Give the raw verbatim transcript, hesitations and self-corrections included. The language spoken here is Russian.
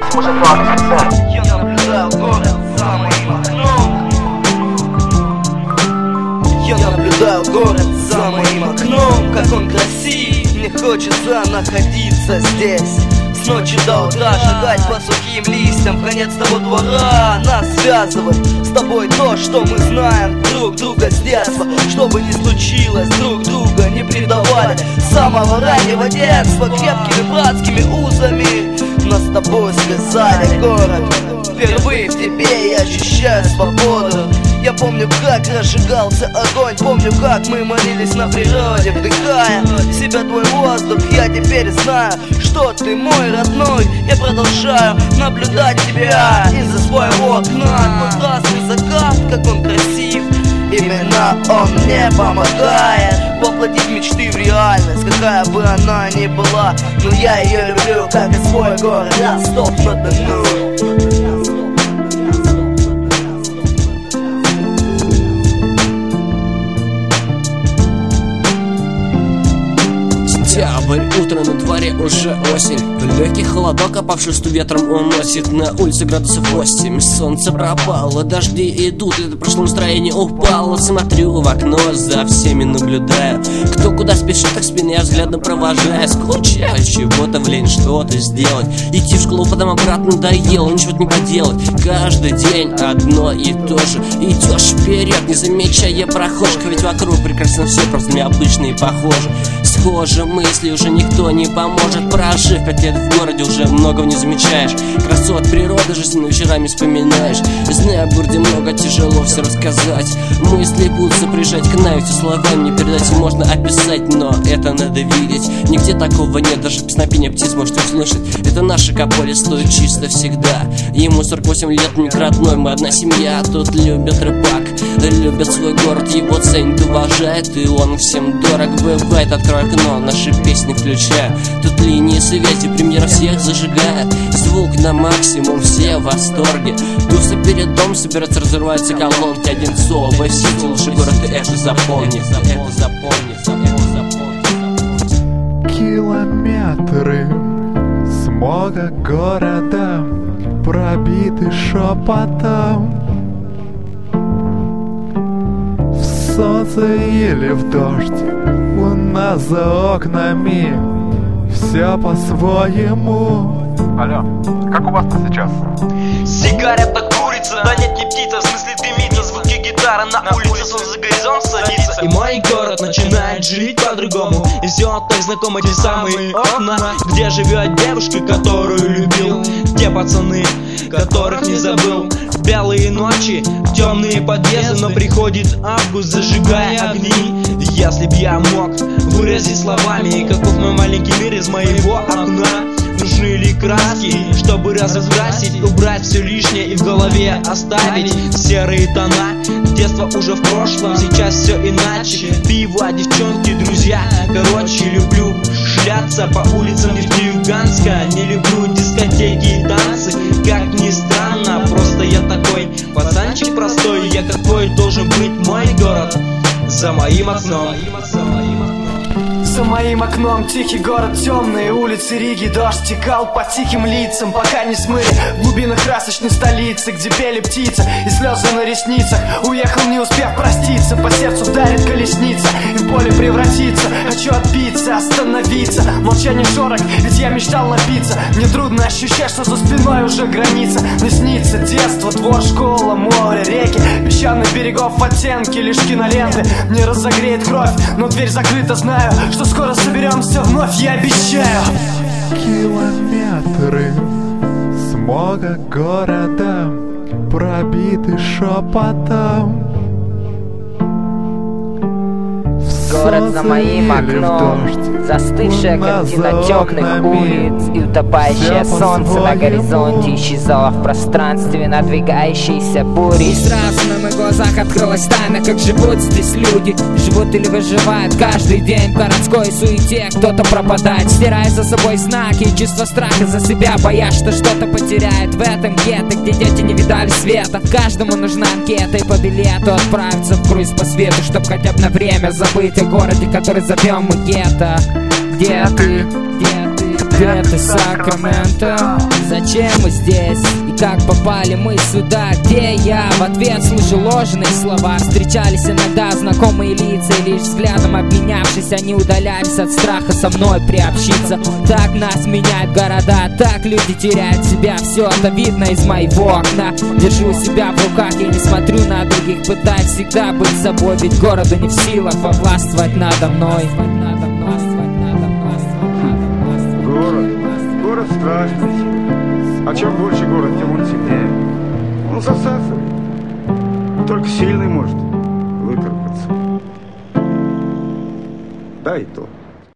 уже двадцать пять. Я наблюдаю город за моим окном. Я наблюдаю город за моим окном, как он красив. Мне хочется находиться здесь с ночи до утра, шагать по сухим листьям в конец того двора. Нас связывает с тобой то, что мы знаем друг друга с детства. Что бы ни случилось, друг друга не предавали с самого раннего детства. Крепкими братскими узами нас с тобой связали. Город, впервые в тебе я ощущаю свободу. Я помню, как разжигался огонь, помню, как мы молились на природе, вдыхая в себя твой воздух. Я теперь знаю, что ты мой родной. Я продолжаю наблюдать тебя из-за своего окна. Твой красный закат, как он красив. Именно он мне помогает воплотить мечты в реальность, какая бы она ни была. Но я ее люблю, как и свой город Ростов-на-Дону. Сентябрь, утро, на дворе уже осень. Легкий холодок, опавший ветром уносит. На улице градусов восемь. Солнце пропало, дожди идут. Это прошло, настроение упало. Смотрю в окно, за всеми наблюдаю. Кто куда спешит, так спины я взглядом провожаю. Скучаю, чего-то в лень что-то сделать. Идти в школу, потом обратно надоело. Ничего не поделать, каждый день одно и то же. Идешь вперед, не замечая прохожих. Ведь вокруг прекрасно все, просто необычно и похоже. Схожи мысли, уже никто не поможет. Прожив пять лет в городе, уже многого не замечаешь. Красот природы жизненными вечерами вспоминаешь. Знаю, в городе много, тяжело все рассказать. Мысли будут сопряжать к нам, все словами не передать, можно описать, но это надо видеть. Нигде такого нет, даже песнопение птиц может услышать. Это наше Кополе, стоит чисто всегда. Ему сорок восемь лет, мне родной, мы одна семья. Тут любят рыбак, любят свой город, его ценят, уважают, и он всем дорог. Бывает, открой окно, наши песни включая. Тут линии связи, премьера всех зажигает. Звук на максимум, все в восторге. Туса перед домом собираться, разрываются колонки. Одинцово, Сити, лучший город, ты это запомни. Это запомни, это запомни. Километры смога города пробиты шепотом. В солнце или в дождь, луна за окнами, все по-своему. Алло, как у вас-то сейчас? Сигарета курица, да нет, не птица, в смысле дымится. Звуки гитары на улице, солнце за горизонт садится. И мой город начинает жить по-другому. И все так знакомы те самые окна, где живет девушка, которую любил, те пацаны, которых не забыл. Белые ночи, темные подъезды, но приходит август, зажигая огни. Если б я мог выразить словами, каков мой маленький мир из моего окна. Нужны ли краски, чтобы разукрасить, убрать все лишнее и в голове оставить серые тона. Детство уже в прошлом, сейчас все иначе. Пиво, девчонки, друзья, короче, люблю шляться по улицам Нефтеюганска. Не люблю дискотеки и танцы, как ни странно. Просто я такой пацанчик простой. Я какой должен быть мой город за моим окном. За моим окном тихий город, темные улицы Риги. Дождь текал по тихим лицам, пока не смыли в глубинах красочной столицы, где пели птицы и слезы на ресницах. Уехал, не успев проститься, по сердцу ударит колесница и в поле превратиться. Хочу отбиться, остановиться, молчание шорох, ведь я мечтал напиться. Мне трудно ощущать, что за спиной уже граница. Мне снится детство, двор, школа, море, реки, песчаных берегов оттенки, лишь киноленты. Мне разогреет кровь, но дверь закрыта, знаю, что скоро соберемся вновь, я обещаю. Километры смога города пробиты шепотом. Город за моим окном, застывшая картина темных улиц и утопающее солнце на горизонте исчезало в пространстве надвигающейся бури. И сразу на моих глазах открылась тайна, как живут здесь люди. Живут или выживают каждый день в городской суете. Кто-то пропадает, стирая за собой знаки и чувство страха за себя, боясь, что что-то потеряет в этом гетто, где дети не видали света. Каждому нужна анкета и по билету отправиться в круиз по свету, чтоб хотя бы на время забыть о городе, который зовем мы гетто. Где ты? Где ты? Где ты, Сакраменто? Зачем мы здесь? И как попали мы сюда? Где я? В ответ слышу ложные слова. Встречались иногда знакомые лица, и лишь взглядом обменявшись, они удалялись от страха со мной приобщиться. Так нас меняют города, так люди теряют себя. Все это видно из моего окна. Держу себя в руках, я не смотрю на других, пытаюсь всегда быть собой, ведь городу не в силах повластвовать надо мной. Город, город страшный. А чем больше город, тем он сильнее. Он засасывает. Только сильный может выкарабкаться. Да и то.